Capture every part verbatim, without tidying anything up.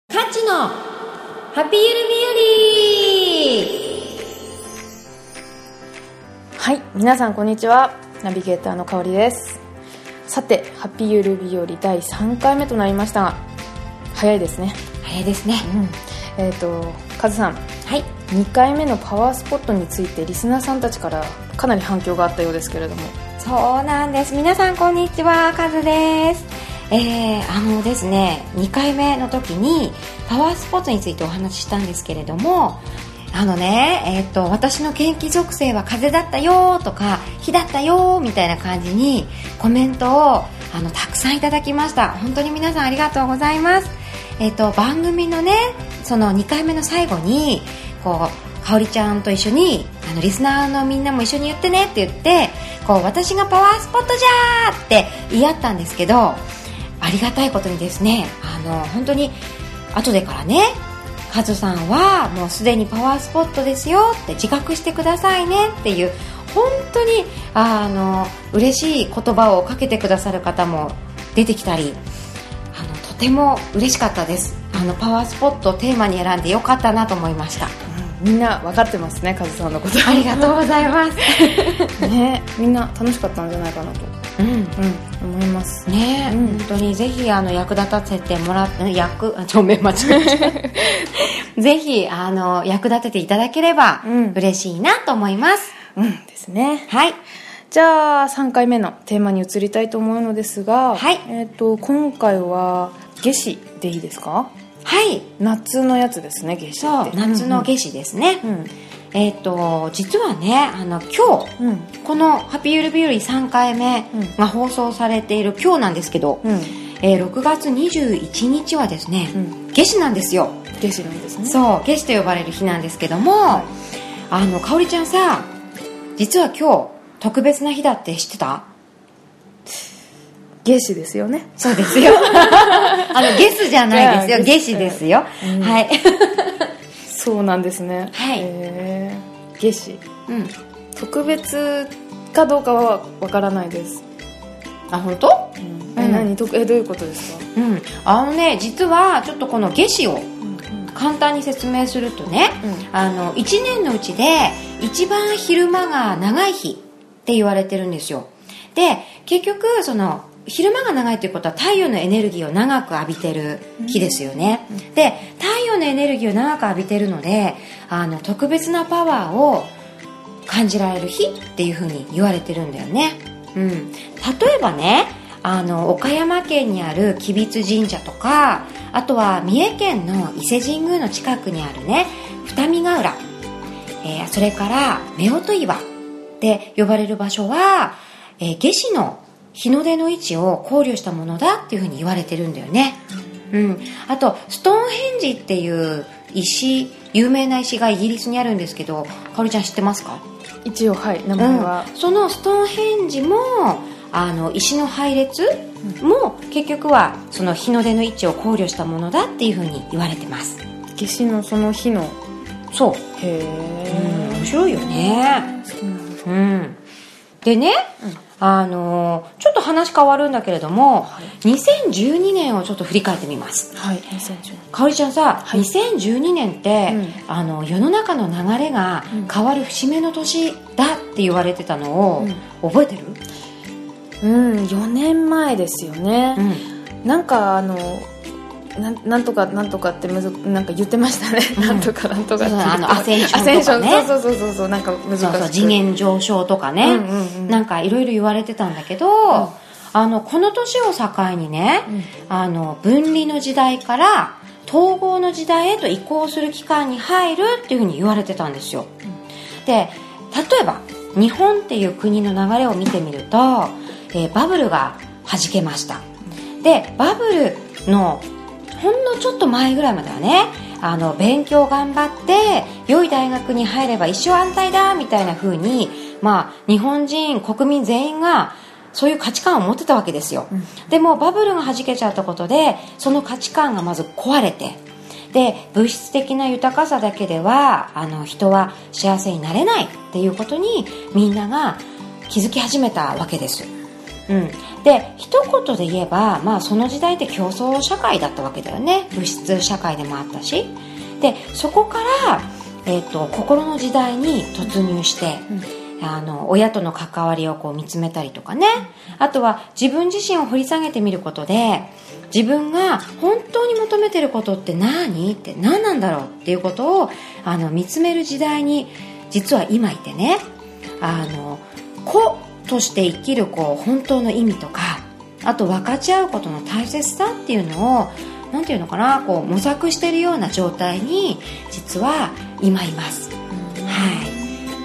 カッチのハッピーゆる日和。 はい、皆さんこんにちは。ナビゲーターのかおりです。さて、ハッピーゆる日和だいさんかいめとなりましたが、早いですね。 早いですね。 うん、えっ、ー、とカズさん、 はい、 にかいめのパワースポットについてリスナーさんたちからかなり反響があったようですけれども。 そうなんです。皆さんこんにちは、カズです。えー、あのですね、にかいめの時にパワースポットについてお話ししたんですけれども、あのね、えー、と私の元気属性は風だったよとか火だったよみたいな感じにコメントをあのたくさんいただきました。本当に皆さんありがとうございます。えー、と番組のね、そのにかいめの最後にこうかおりちゃんと一緒にあのリスナーのみんなも一緒に言ってねって言って、こう私がパワースポットじゃーって言い合ったんですけど、ありがたいことにですね、あの本当に後でからね、カズさんはもうすでにパワースポットですよって自覚してくださいねっていう、本当にあの嬉しい言葉をかけてくださる方も出てきたり、あのとても嬉しかったです。あのパワースポットをテーマに選んでよかったなと思いました。 うん、みんな分かってますね、カズさんのこと。 ありがとうございますね、みんな楽しかったんじゃないかなと、 うんうん、 思いますね、うん、本当にぜひあの役立たせてもらって役帳面間違えたぜひあの役立てていただければ嬉しいなと思います。 うん、うんですね。 はい、 じゃあさんかいめのテーマに移りたいと思うのですが、 はい、 えーと、今回は夏至でいいですか？ はい、 夏のやつですね、夏至って。 そう、夏の夏至ですね。うんうん、えー、と実はね、あの今日、うん、このハッピーゆる日和さんかいめが放送されている今日なんですけど、うん、えー、ろくがつにじゅういちにちはですね、うん、夏至なんですよ。 夏至なんですね。 そう、夏至と呼ばれる日なんですけども、はい、あのかおりちゃんさ、実は今日特別な日だって知ってた？ 夏至ですよね。 そうですよあのゲスじゃないですよ、夏至ですよ、うん、はいそうなんですね。 はい、 えー、夏至、 うん、 特別かどうかはわからないです。 あ、本当？ うん、え、何、え、どういうことですか？ うん、あのね、実はちょっとこの夏至を簡単に説明するとね、うん、あのいちねんのうちで一番昼間が長い日って言われてるんですよ。で、結局その昼間が長いということは太陽のエネルギーを長く浴びてる日ですよね。うん、で、太陽のエネルギーを長く浴びてるので、あの特別なパワーを感じられる日っていう風に言われてるんだよね。うん、例えばね、あの岡山県にある吉備津神社とか、あとは三重県の伊勢神宮の近くにあるね、二見ヶ浦、えー、それから夫婦岩って呼ばれる場所は、えー、夏至の日の出の位置を考慮したものだっていうふうに言われてるんだよね。うん、あとストーンヘンジっていう石、有名な石がイギリスにあるんですけど、かおりちゃん知ってますか？ 一応、はい、名前は、 うん、そのストーンヘンジもあの石の配列も結局はその日の出の位置を考慮したものだっていうふうに言われてます。 夏至のその日の、 そう、 へえ、うん、面白いよね。うん、でね、うん、あのー、ちょっと話変わるんだけれども、はい、にせんじゅうにねんをちょっと振り返ってみます。 はい、にせんじゅうにねん。 かおりちゃんさ、はい、にせんじゅうにねんって、うん、あの世の中の流れが変わる節目の年だって言われてたのを、うん、覚えてる？ うん、よねんまえですよね。うん、なんかあのな, なんとかなんとかってむずなんか言ってましたね。うん、なんとかなんとかって、 あのアセンションとかね。 そうそうそうそう、なんか難しい。そうそう、 次元上昇とかね。うんうんうん、なんかいろいろ言われてたんだけど、うん、あのこの年を境にね、うん、あの分離の時代から統合の時代へと移行する期間に入るっていうふうに言われてたんですよ。うん、で、例えば日本っていう国の流れを見てみると、えー、バブルが弾けました。で、バブルのほんのちょっと前ぐらいまではね、あの勉強頑張って良い大学に入れば一生安泰だみたいな風に、まあ日本人国民全員がそういう価値観を持ってたわけですよ。うん、でもバブルが弾けちゃったことで、その価値観がまず壊れて、で物質的な豊かさだけではあの人は幸せになれないっていうことにみんなが気づき始めたわけです。 うん、で一言で言えば、まあ、その時代って競争社会だったわけだよね。物質社会でもあったし、でそこから、えーと、心の時代に突入して、うん、あの親との関わりをこう見つめたりとかね、あとは自分自身を掘り下げてみることで、自分が本当に求めてることって何って何なんだろうっていうことをあの見つめる時代に実は今いてね、あの子として生きるこう本当の意味とか、あと分かち合うことの大切さっていうのをなんていうのかな、こう模索しているような状態に実は今います。はい。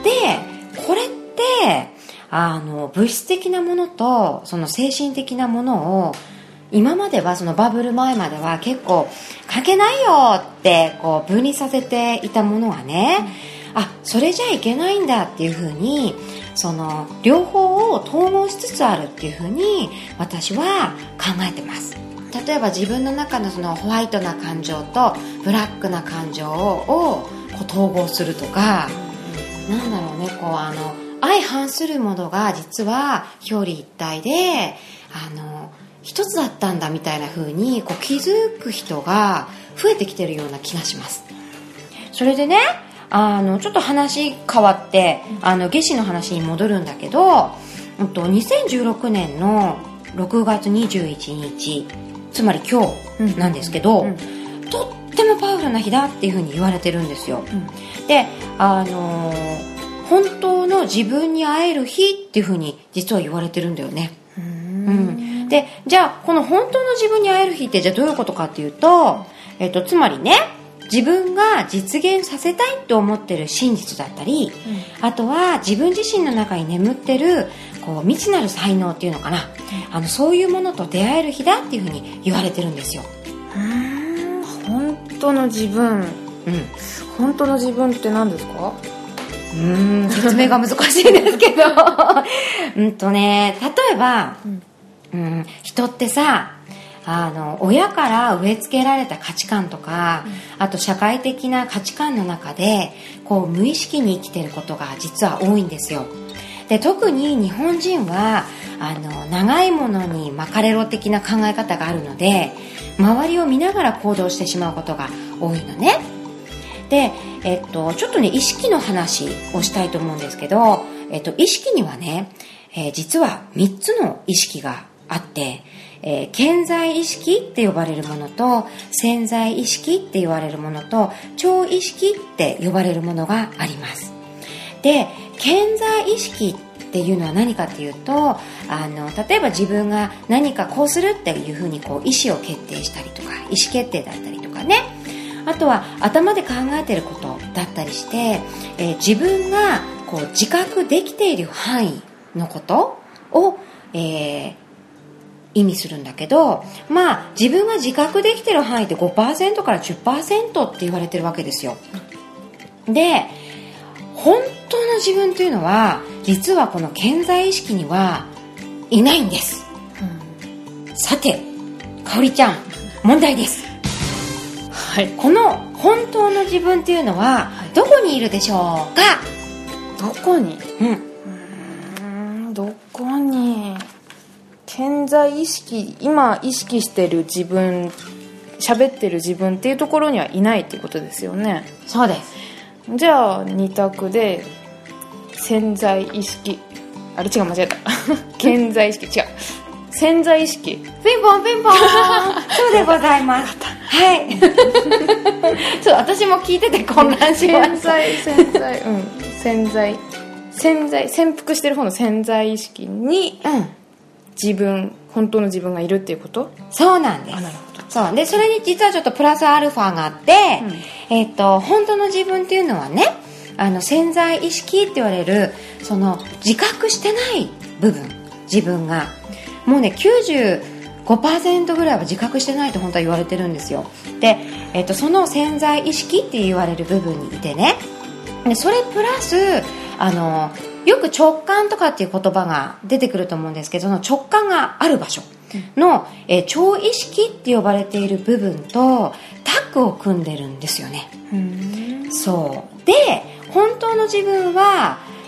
でこれってあの物質的なものとその精神的なものを今まではそのバブル前までは結構関係ないよってこう分離させていたものはね、うん、あそれじゃいけないんだっていうふうにその両方を統合しつつあるっていうふうに私は考えてます。例えば自分の中のそのホワイトな感情とブラックな感情をこう統合するとか、なんだろうね、こうあの相反するものが実は表裏一体であの一つだったんだみたいな風にこう気づく人が増えてきてるような気がします。それでね、あのちょっと話変わってあの夏至の話に戻るんだけど、にせんじゅうろくねんのろくがつにじゅういちにち、つまり今日なんですけど、うんうん、とってもパワフルな日だっていう風に言われてるんですよ、うん、で、あのー、本当の自分に会える日っていう風に実は言われてるんだよね。うーん、うんでじゃあこの本当の自分に会える日ってじゃあどういうことかっていうと、えっと、つまりね、自分が実現させたいと思ってる真実だったり、うん、あとは自分自身の中に眠ってるこう未知なる才能っていうのかな、うん、あのそういうものと出会える日だっていうふうに言われてるんですよ。 うーん、本当の自分、うん、本当の自分って何ですか？ うーん説明が難しいですけどうんとね、例えば、うんうん、人ってさ、あの親から植え付けられた価値観とか、うん、あと社会的な価値観の中でこう無意識に生きていることが実は多いんですよ。で特に日本人はあの長いものに巻かれろ的な考え方があるので、周りを見ながら行動してしまうことが多いのね。で、えっと、ちょっとね意識の話をしたいと思うんですけど、えっと、意識にはね、えー、実はみっつの意識があって、えー、顕在意識って呼ばれるものと潜在意識って言われるものと超意識って呼ばれるものがあります。で、顕在意識っていうのは何かっていうと、あの例えば自分が何かこうするっていうふうにこう意思を決定したりとか、意思決定だったりとかね、あとは頭で考えてることだったりして、えー、自分がこう自覚できている範囲のことを、えー意味するんだけど、まあ自分が自覚できてる範囲って ごパーセント から じゅっパーセント って言われてるわけですよ。で、本当の自分というのは実はこの顕在意識にはいないんです、うん、さてかおりちゃん、問題です。はい、この本当の自分というのはどこにいるでしょうか？ どこに？うん、うーん、どこに？潜在意識、今意識してる自分、喋ってる自分っていうところにはいないっていうことですよね。 そうです。 じゃあ二択で潜在意識、あれ違う、間違えた潜在意識、違う、潜在意識、 ピンポンピンポンそうでございますはいそう、私も聞いてて混乱しました。潜在潜在うん潜在潜在潜伏してる方の潜在意識に、うん自分、本当の自分がいるっていうこと？ そうなんです。あ、なるほど。そうで、それに実はちょっとプラスアルファがあって、うん、えっと本当の自分っていうのはね、あの潜在意識って言われるその自覚してない部分、自分がもうね きゅうじゅうごパーセント ぐらいは自覚してないと本当は言われてるんですよ。で、えっとその潜在意識って言われる部分にいてね、でそれプラスあのよく直感とかっていう言葉が出てくると思うんですけど、その直感がある場所の、えー、超意識って呼ばれている部分とタッグを組んでるんですよね。うん、そうで、本当の自分は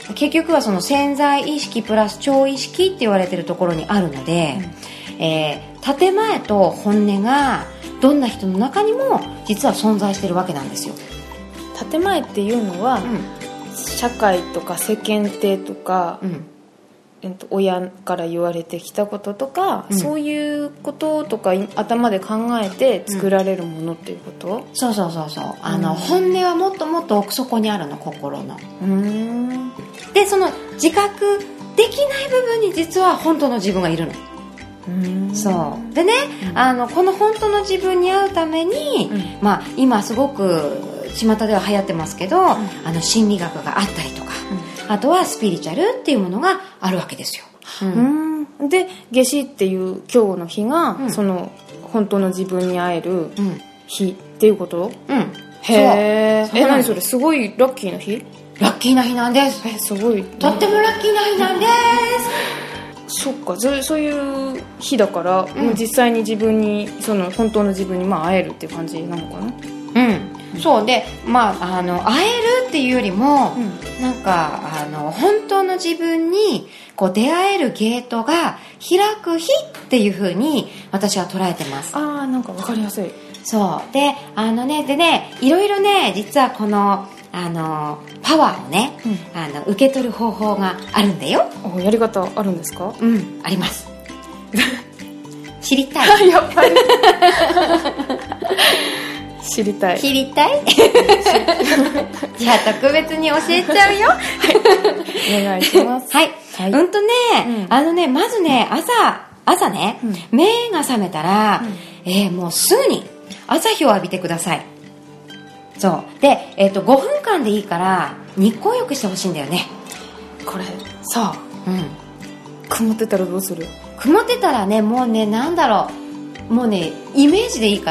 結局はその潜在意識プラス超意識って言われてるところにあるので、うん、えー、建前と本音がどんな人の中にも実は存在してるわけなんですよ。 建前っていうのは、うん、社会とか世間体とか、うん、えっと、親から言われてきたこととか、うん、そういうこととか頭で考えて作られるものっていうこと、うん、 そうそうそうそう、あの、うん、本音はもっともっと奥底にあるの、心の。うーん、でその自覚できない部分に実は本当の自分がいるの。うーん、そうでね、うん、あのこの本当の自分に会うために、うん、まあ、今すごく巷では流行ってますけど、うん、あの心理学があったりとか、うん、あとはスピリチュアルっていうものがあるわけですよ。うん、 うん、で夏至っていう今日の日が、うん、その本当の自分に会える日っていうこと、うん、へー、え、何それ、すごいラッキーな日？ ラッキーな日なんです。 え、すごい、 とってもラッキーな日なんです。 そっか、そ、そういう日だから、うん、もう実際に自分に、その本当の自分にまあ会えるっていう感じなのかな。 うん、そうで、まあ、あの会えるっていうよりも、うん、なんかあの本当の自分にこう出会えるゲートが開く日っていう風に私は捉えてます。 ああ、なんか分かりやすい。 そうで、あのね、でね、いろいろね、実はこのあのパワーをね、うん、あの受け取る方法があるんだよ。 お、やり方あるんですか？ うん、あります知りたい？ やっぱり知りたい。 知りたいじゃあ特別に教えちゃうよ、はい、 お願いします。 はい、はい、うんとね、うん、あのね、まずね、朝朝ね、うん、目が覚めたら、うん、えー、もうすぐに朝日を浴びてください。そうで、えー、とごふんかんでいいから日光浴してほしいんだよね。 これさあ、うん、曇ってたらどうする？ 曇ってたらね、もうね、なんだろう、もうね、イメージでいいから、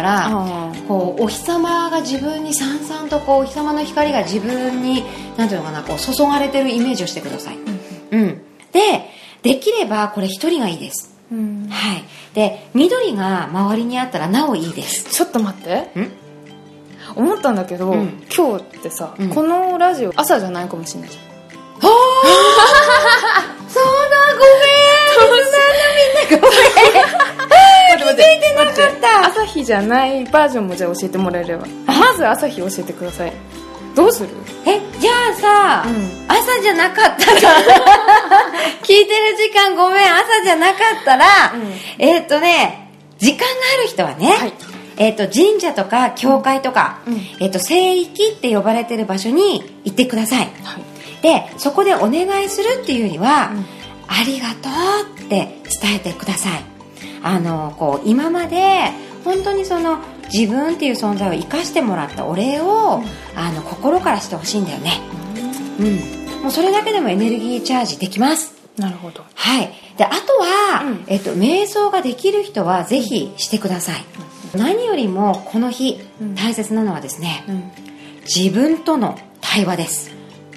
こうお日様が自分にさんさんとこうお日様の光が自分になんていうのかな、こう注がれてるイメージをしてください。うん、うん、でできればこれ一人がいいです。うん、はい。で緑が周りにあったらなおいいです。 ちょっと待って、ん思ったんだけど、うん、今日ってさ、うん、このラジオ朝じゃないかもしれないじゃん。 あそうだ、ごめん、リスナーのみんなごめん気づいてなかった。 朝日じゃないバージョンもじゃあ教えてもらえれば。まず朝日教えてください。どうする？ え、じゃあさ、うん、朝じゃなかったら聞いてる時間ごめん、朝じゃなかったら、うん、えーっとね、時間がある人はね、はい、えーっと神社とか教会とか、うん、えーっと聖域って呼ばれてる場所に行ってください。はい、でそこでお願いするっていうよりは、うん、ありがとうって伝えてください。あのこう今まで本当にその自分っていう存在を生かしてもらったお礼を、うん、あの心からしてほしいんだよね。うん、うん、もうそれだけでもエネルギーチャージできます。 なるほど。 はい。であとは、うん、えっと、瞑想ができる人はぜひしてください。うん、何よりもこの日、うん、大切なのはですね、うん、自分との対話です。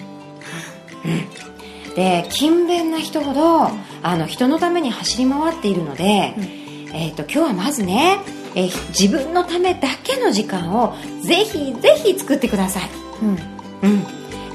うん、で勤勉な人ほど、うん、あの人のために走り回っているので、うん、えー、と今日はまずね、えー、自分のためだけの時間をぜひぜひ作ってください。うんうん、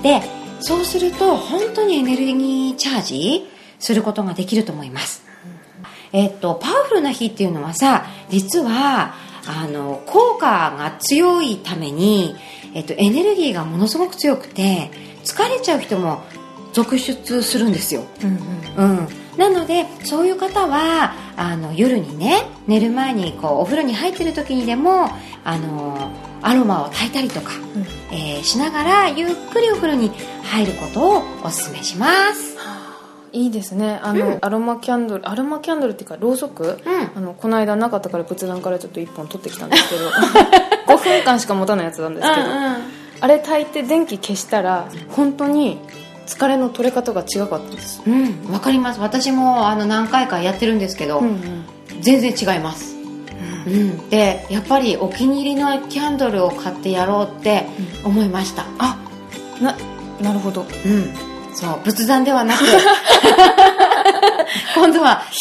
でそうすると本当にエネルギーチャージすることができると思います。うん、えー、とパワフルな日っていうのはさ、実はあの効果が強いために、えー、とエネルギーがものすごく強くて疲れちゃう人も続出するんですよ。うんうんうん、なのでそういう方はあの夜にね、寝る前にこうお風呂に入ってる時にでもあのアロマを焚いたりとか、うん、えー、しながらゆっくりお風呂に入ることをお勧めします。 いいですね。あの、うん、アロマキャンドルアロマキャンドルっていうかろうそく、うん、あのこの間なかったから仏壇からちょっといっぽん取ってきたんですけどごふんかんしか持たないやつなんですけど、うんうん、あれ焚いて電気消したら本当に疲れの取れ方が違かったです。 うん、わかります。私もあの何回かやってるんですけど、うんうん、全然違います。うん、うん、でやっぱりお気に入りのキャンドルを買ってやろうって思いました。うん、 あ、な、なるほど。 うん、そう、仏壇ではなく今度はぜひ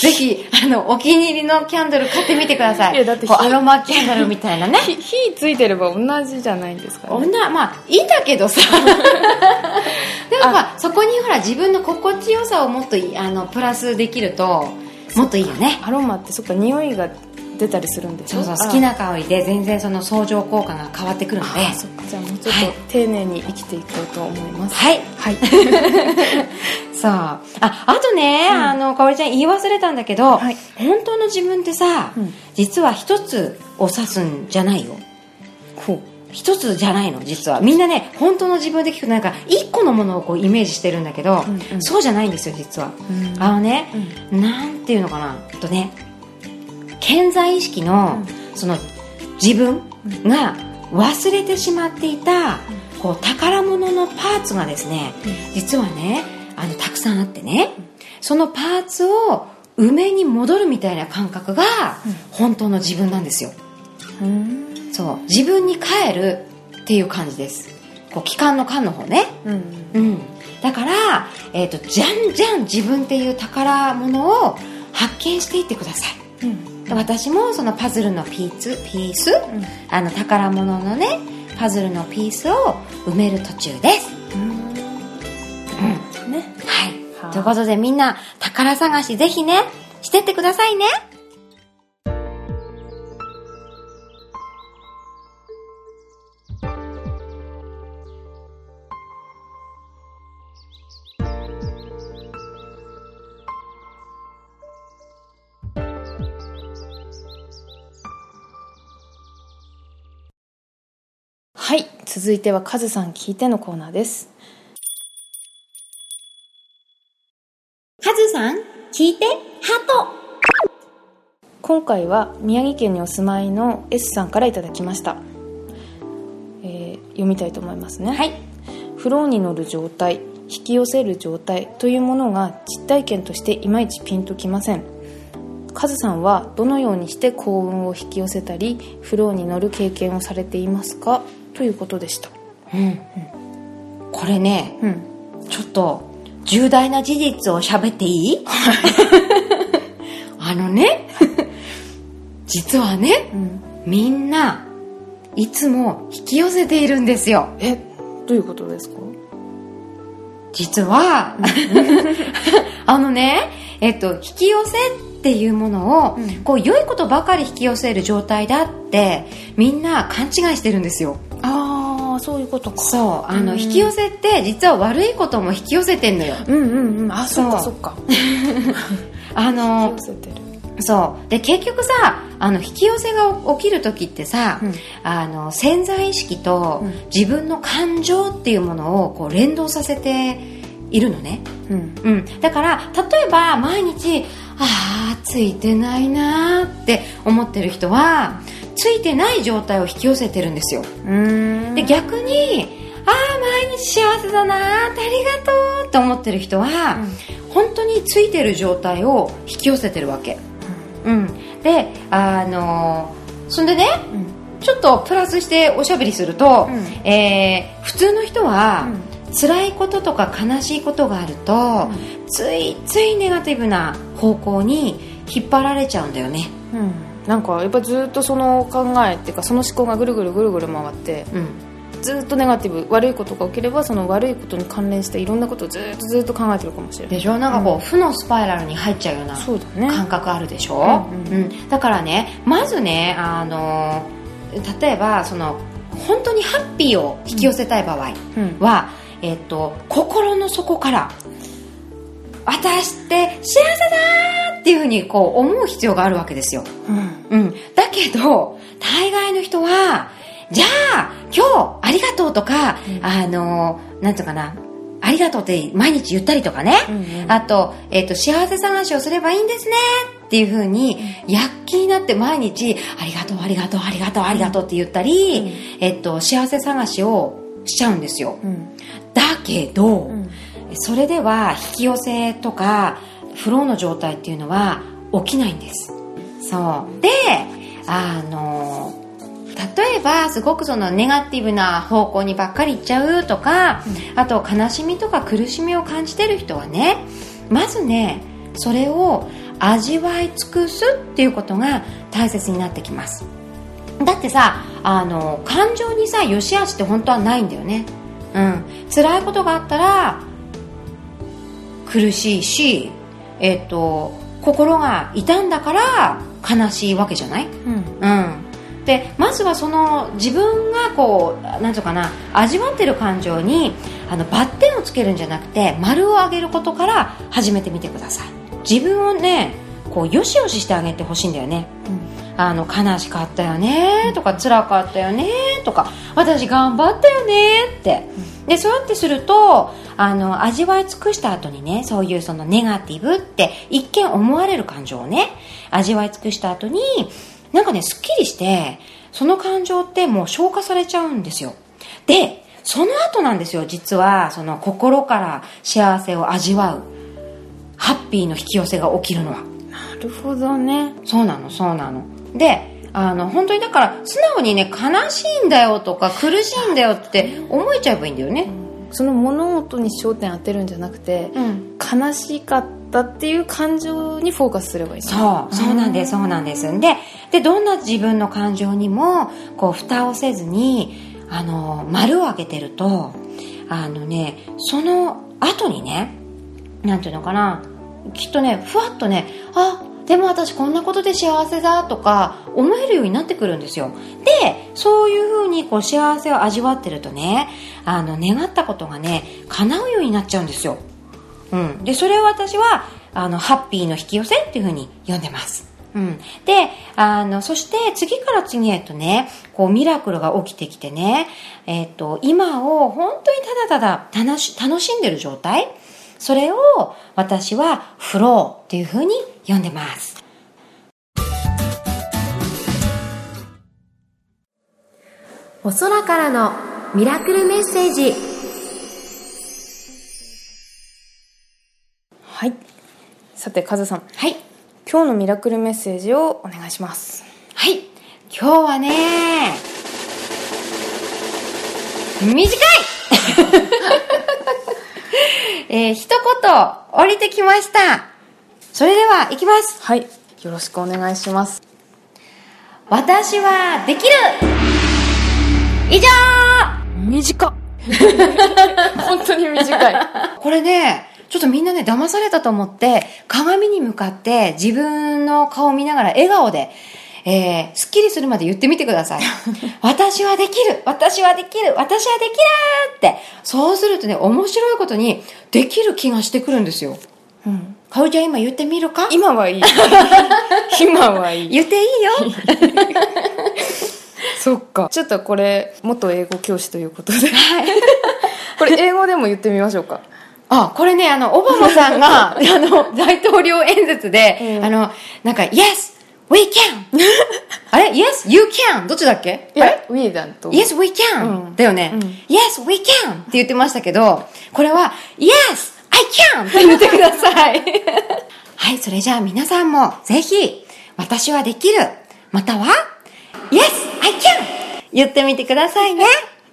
あのお気に入りのキャンドル買ってみてください。 いやだってこうアロマキャンドルみたいなね。 火ついてれば同じじゃないんですかね。 女まあいいんだけどさでもまあそこにほら自分の心地よさをもっとあのプラスできるともっといいよね。 アロマってそっか匂いが出たりするんでしょ。 そうそう、好きな香りで全然その相乗効果が変わってくるので。 あ、そっか。じゃあもうちょっと丁寧に生きていこうと思います。 はいはいそうああとね、うん、あのかおりちゃん言い忘れたんだけど、はい、本当の自分ってさ、うん、実は一つを指すんじゃないよ。 ほう。 一つじゃないの。実はみんなね本当の自分で聞くとなんか一個のものをこうイメージしてるんだけど、うんうん、そうじゃないんですよ実は。うん、あのね、うん、なんていうのかなとね潜在意識の、うん、その自分が忘れてしまっていた、うん、こう宝物のパーツがですね、うん、実はねあのたくさんあってね、うん、そのパーツを埋めに戻るみたいな感覚が、うん、本当の自分なんですよ。うん、そう自分に帰るっていう感じです。こう気管の管の方ね、うんうん、だから、えーと、じゃんじゃん自分っていう宝物を発見していってください。うん私もそのパズルのピース、ピース、うん、あの宝物のねパズルのピースを埋める途中です。うん、うん、ね、はい。はあ、ということでみんな宝探しぜひねしてってくださいね。 はい、続いてはカズさん聞いてのコーナーです。 カズさん聞いてハート。 今回は宮城県にお住まいの S さんからいただきました。えー、読みたいと思いますね。 はい。 フローに乗る状態、引き寄せる状態というものが実体験としていまいちピンときません。カズさんはどのようにして幸運を引き寄せたりフローに乗る経験をされていますかということでした。 うんうん、これね、うん、ちょっと重大な事実を喋っていい？あのね実はね、うん、みんないつも引き寄せているんですよ。 え、どういうことですか？ 実はあのね、えっと引き寄せっていうものを、うん、こう良いことばかり引き寄せる状態だってみんな勘違いしてるんですよ。 ああ、そういうことか。 そう、あの、うん、引き寄せって実は悪いことも引き寄せてんのよ。 うんうんうん。あ、そっかそっか。 あの引き寄せてる。 そうで結局さあの引き寄せが起きる時ってさ、うん、あの潜在意識と自分の感情っていうものをこう連動させているのね。うんうん、だから例えば毎日あーついてないなーって思ってる人はついてない状態を引き寄せてるんですよ。うーんで逆にあー毎日幸せだなーってありがとうって思ってる人は、うん、本当についてる状態を引き寄せてるわけ。うん、であのそんでね、うん、ちょっとプラスしておしゃべりすると、うんえー、普通の人は、うん、辛いこととか悲しいことがあると、うん、ついついネガティブな方向に引っ張られちゃうんだよね。 うん、なんかやっぱずっとその考えっていうかその思考がぐるぐるぐるぐる回って、うんずっとネガティブ悪いことが起きればその悪いことに関連していろんなことをずっとずっと考えてるかもしれないでしょ。なんかこう、うん、負のスパイラルに入っちゃうような感覚あるでしょ。う、うんうん、だからねまずねあの例えばその本当にハッピーを引き寄せたい場合は、うんえっと、心の底から私って幸せだっていうふうにこう思う必要があるわけですよ。うんうん、だけど大概の人はじゃあ今日ありがとうとか、うん、あのなんていうかなありがとうって毎日言ったりとかね、うんうん、あと、えっと、幸せ探しをすればいいんですねっていう風に躍起になって毎日ありがとうありがとうありがとうありがとうって言ったり、うんえっと、幸せ探しをしちゃうんですよ。うん、だけど、うん、それでは引き寄せとかフローの状態っていうのは起きないんです。そうであの例えばすごくそのネガティブな方向にばっかり行っちゃうとか、うん、あと悲しみとか苦しみを感じてる人はねまずねそれを味わい尽くすっていうことが大切になってきます。だってさ、あの感情にさ良し悪しって本当はないんだよね。うん、辛いことがあったら苦しいし、えっと心が痛んだから悲しいわけじゃない。うん、うんでまずはその自分がこうなんていうかな、味わってる感情にあのバッテンをつけるんじゃなくて丸を上げることから始めてみてください。自分をねこうよしよししてあげてほしいんだよね。うん、あの悲しかったよねとか辛かったよねとか私頑張ったよねって、うん、でそうやってするとあの味わい尽くした後にね、そういうそのネガティブって一見思われる感情をね味わい尽くした後になんかねすっきりしてその感情ってもう消化されちゃうんですよ。でその後なんですよ、実はその心から幸せを味わうハッピーの引き寄せが起きるのは。 なるほどね。 そうなのそうなの。であの本当にだから素直にね悲しいんだよとか苦しいんだよって思えちゃえばいいんだよね。 うん、その物事に焦点当てるんじゃなくて、うん、悲しかったっていう感情にフォーカスすればいい。 そうそうなんですそうなんですででどんな自分の感情にもこう蓋をせずにあの丸を開けてるとあのねその後にねなんていうのかな、きっとねふわっとね、あでも私こんなことで幸せだとか思えるようになってくるんですよ。でそういう風にこう幸せを味わってるとね、あの願ったことがね叶うようになっちゃうんですよ。うん、でそれを私はあのハッピーの引き寄せっていう風に呼んでます。うん、であのそして次から次へとねこうミラクルが起きてきてね、えー、と今を本当にただただ楽し、楽しんでる状態、それを私はフローっていう風に呼んでます。お空からのミラクルメッセージ。 はい、さてカズさん、 はい、 今日のミラクルメッセージをお願いします。 はい、今日はね短いえー、一言降りてきました。それでは行きます。 はい、よろしくお願いします。 私はできる。以上。 短っ本当に短いこれねちょっとみんなね騙されたと思って鏡に向かって自分の顔を見ながら笑顔で、えー、スッキリするまで言ってみてください私はできる私はできる私はできるって。そうするとね面白いことにできる気がしてくるんですよ。うん、かおりちゃん今言ってみるか。 今はいい今はいい言っていいよそっか、ちょっとこれ元英語教師ということで、はい、これ英語でも言ってみましょうか。 あ、これね、あの、オバマさんが、あの、大統領演説で、うん、あの、なんか、Yes, we can! あれ ?Yes, you can! どっちだっけ？ いや、we だと。 Yes, we can!、うん、だよね、うん。Yes, we can! って言ってましたけど、これは、Yes, I can! って言ってください。はい、それじゃあ皆さんも、ぜひ、私はできる、または、Yes, I can! 言ってみてくださいね。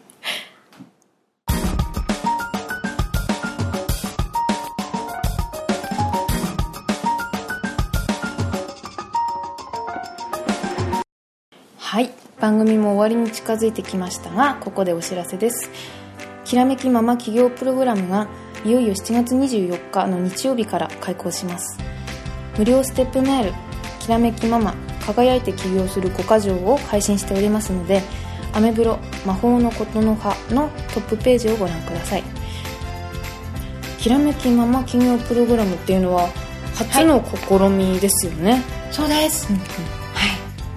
はい、番組も終わりに近づいてきましたが、ここでお知らせです。きらめきママ企業プログラムがいよいよしちがつにじゅうよっかの日曜日から開講します。無料ステップメール、きらめきママ輝いて起業するごか条を配信しておりますので、アメブロ魔法のことの葉のトップページをご覧ください。きらめきママ企業プログラムっていうのは初の試みですよね。はい、 そうです、うんうん、はい、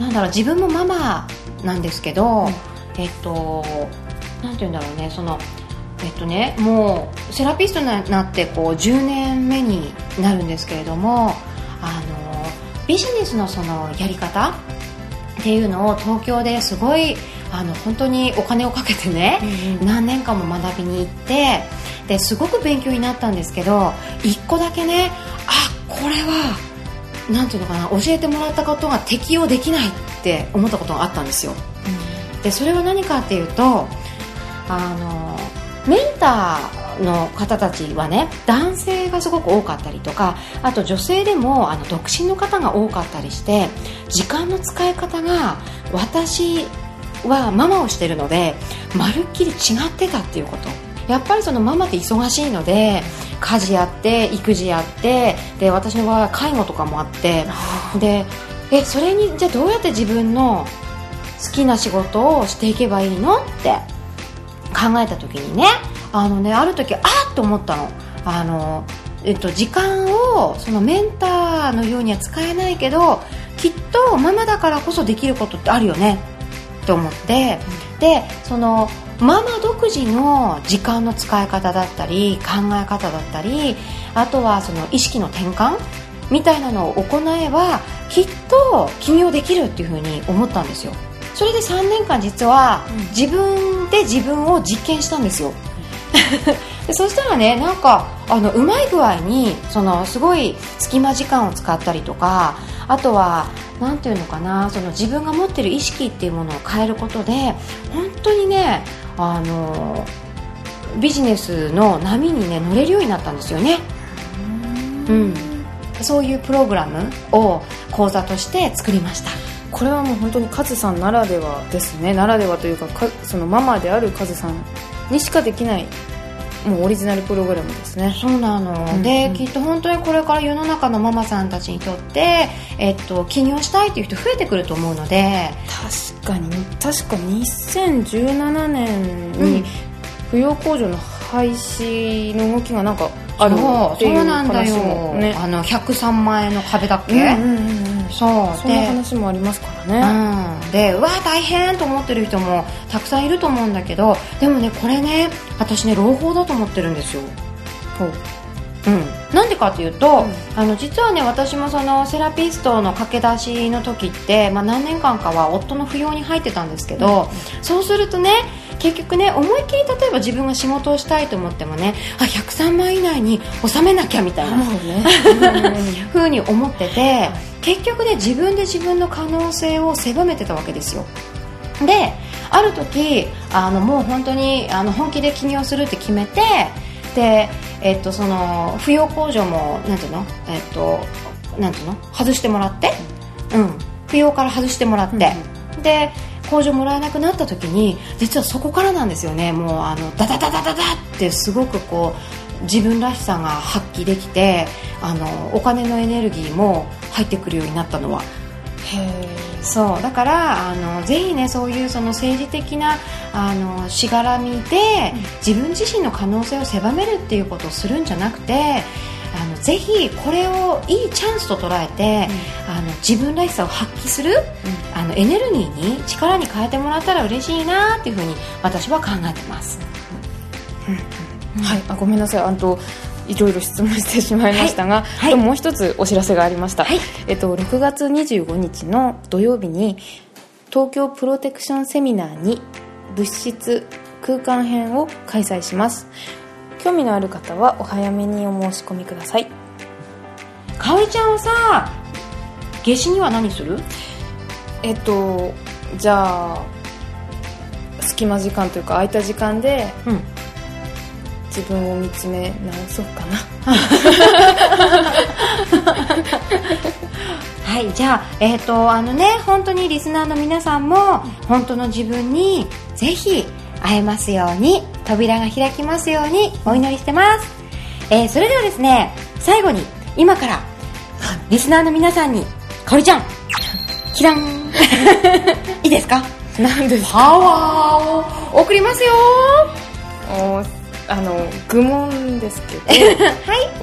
なんだろう、自分もママなんですけど、うん、えっとなんていうんだろうね、そのえっとねもうセラピストになってこうじゅうねんめになるんですけれども、あのビジネスのそのやり方っていうのを東京ですごいあの本当にお金をかけてね、うんうん、何年間も学びに行ってですごく勉強になったんですけど、一個だけね、あ、これはなんていうのかな、教えてもらったことが適用できないって思ったことがあったんですよ。うん、でそれは何かっていうと、あのメンタの方たちはね、男性がすごく多かったりとか、あと女性でもあの独身の方が多かったりして、時間の使い方が私はママをしてるのでまるっきり違ってたっていうこと。やっぱりそのママって忙しいので、家事やって育児やって、で私の場合は介護とかもあって、でえそれにじゃあどうやって自分の好きな仕事をしていけばいいのって考えた時にね、あのねある時あっと思ったの。あの、えっと、時間をそのメンターのようには使えないけど、きっとママだからこそできることってあるよねと思って、うん、でそのママ独自の時間の使い方だったり考え方だったり、あとはその意識の転換みたいなのを行えばきっと起業できるっていうふうに思ったんですよ。それでさんねんかん実は自分で自分を実験したんですよでそしたらね、なんかあのうまい具合にそのすごい隙間時間を使ったりとか、あとはなんていうのかな、その自分が持ってる意識っていうものを変えることで本当にね、あのビジネスの波に、ね、乗れるようになったんですよね。うん、そういうプログラムを講座として作りました。 これはもう本当にカズさんならではですね。ならではというか、かそのママであるカズさんにしかできないもうオリジナルプログラムですね。 そうなの、うんうん、できっと本当にこれから世の中のママさんたちにとって、えっと、起業したいという人増えてくると思うので、 確かに確かにせんじゅうななねんに扶養控除の廃止の動きがなんかあるっていう話もね、 あのひゃくさんまんえんの壁だっけ、 うんうんうん、 そうそんな話もありますからね、 うん、でうわ大変と思ってる人もたくさんいると思うんだけど、でもねこれね私ね朗報だと思ってるんですよ。うん、なんでかというと、うん、あの実はね私もそのセラピストの駆け出しの時って、まあ、何年間かは夫の扶養に入ってたんですけど、うん、そうするとね結局ね思いっきり例えば自分が仕事をしたいと思ってもね、あひゃくさんまん以内に収めなきゃみたいな風に思ってて、結局ね自分で自分の可能性を狭めてたわけですよ。である時あのもう本当にあの本気で起業するって決めて、でえっとその扶養控除もなんていうのえっとなんていうの外してもらって、うん扶養から外してもらって、うん、で控除もらえなくなった時に実はそこからなんですよね。もうあのダダダダダダってすごくこう自分らしさが発揮できて、あのお金のエネルギーも入ってくるようになったのは。へー、そうだからあのぜひねそういうその政治的なあのしがらみで、うん、自分自身の可能性を狭めるっていうことをするんじゃなくて、あのぜひこれをいいチャンスと捉えて、うん、あの自分らしさを発揮する、うん、あのエネルギーに力に変えてもらったら嬉しいなっていうふうに私は考えてます。 うんうん、はい、あごめんなさい、あといろいろ質問してしまいましたが、はいはい、もう一つお知らせがありました、はいえっと、ろくがつにじゅうごにちの土曜日に東京プロテクションセミナーに物質空間編を開催します。興味のある方はお早めにお申し込みください。 かおりちゃんはさ夏至には何する？ えっとじゃあ隙間時間というか空いた時間で、うん自分を見つめ直そうかなはいじゃあえっとあのね本当にリスナーの皆さんも本当の自分にぜひ会えますように、扉が開きますようにお祈りしてます、えー、それではですね最後に今からリスナーの皆さんにかおりちゃんキランいいですか？ 何ですか？ パワーを送りますよ。 おあの愚問ですけど、 はい、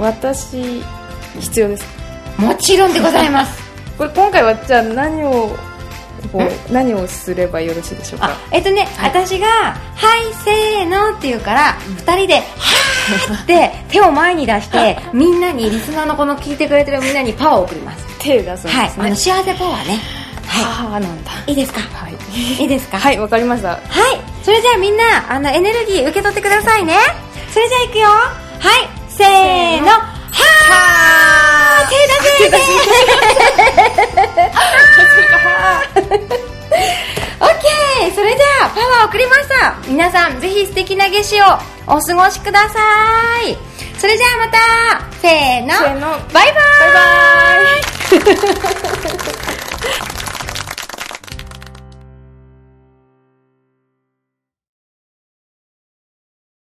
私必要ですか？ もちろんでございますこれ今回はじゃあ何をこう何をすればよろしいでしょうか？ えっとね、はい、私がはいせーのって言うからふたりではーって手を前に出してみんなにリスナーのこの聞いてくれてるみんなにパワーを送ります。 手出すんですね、はい、 あの幸せパワーね。 はい、なんだいいですか？ はい、 いいですか？ はい、わかりました。 はい、それじゃあみんなあのエネルギー受け取ってくださいね。それじゃあいくよ。はい、せーの、はー、手出せーオッケー、それじゃあパワー送りました。皆さんぜひ素敵な夏至をお過ごしください。それじゃあまた、せーの、 せーの、 バイバーイ。 バイバーイ。